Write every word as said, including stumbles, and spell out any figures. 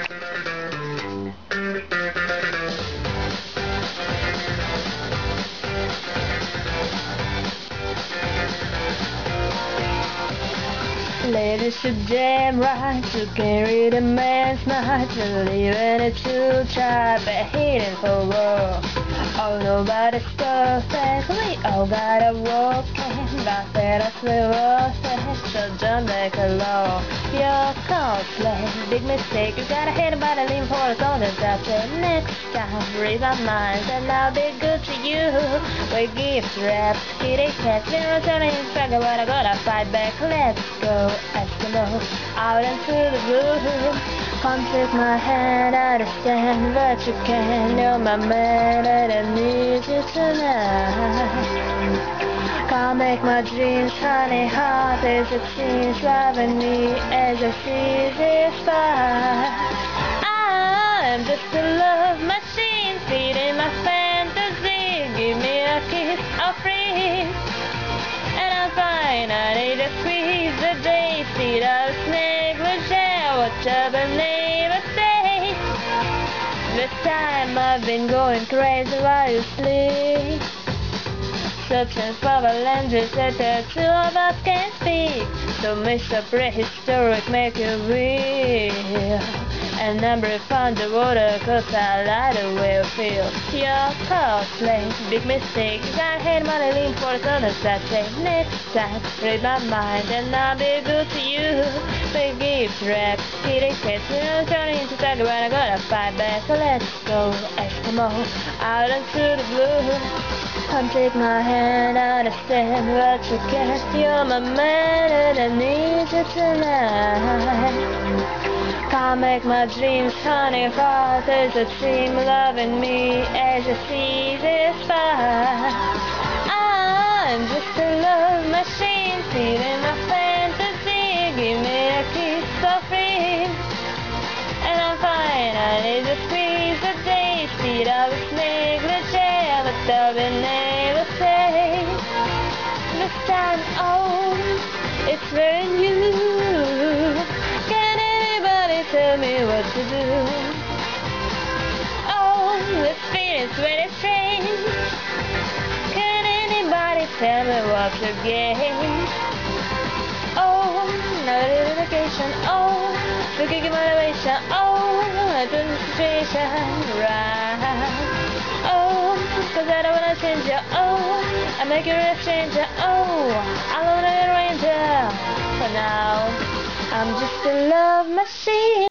Ladies should jam right to carry the man's mind, believing it to try, but hidden for war. Oh, nobody's perfect, we all gotta walk in, but that us we worth it, so don't make a law. Your cosplay, big mistake, you gotta hit about a lean for the song and that's it. Next time, read my mind, and I'll be good to you. We give raps, kitty cats, we're returning in fact, but I gotta fight back, let's go. Eskimo, out into the blue. Come take my hand, understand what you can. You're my man and I need you tonight. Come make my dreams honey hot as it seems, loving me as a easy fire. I'm just a love machine, feeding my fantasy. Give me a kiss, I'll freeze, and I'm fine. I need a squeeze a day. See the negligee, what's up a neighbor say? This time I've been going crazy while you sleep. Substance power lenses that the two of us can speak. So Mister Prehistoric make you real. And I'm breath underwater cause I like the way I feel. Your cosplay, big mistake. You got hate money lean for the others that say next time, read my mind and I'll be good to you. Big gifts, rap, kitty cats, you know, turning into tiger when I gotta fight back. So let's go, Eskimo, out into the blue. Come take my hand, understand what you can. You're my man and I need you tonight. Come make my dreams honey hot as a dream, loving me as you see this fire. I'm just a love machine, feeding my fantasy. Give me a kiss so free, and I'm fine. I need to squeeze the day, speed of a negligee, but I'll be never say. This time, oh, it's very new. Tell me what to do. Oh, this feeling's very strange. Can anybody tell me what to gain? Oh, another dedication. Oh, to give you motivation. Oh, I do the situation right. Oh, cause I don't wanna change you. Oh, I make you a stranger. Oh, I'm a little ranger. For now, I'm just a love machine.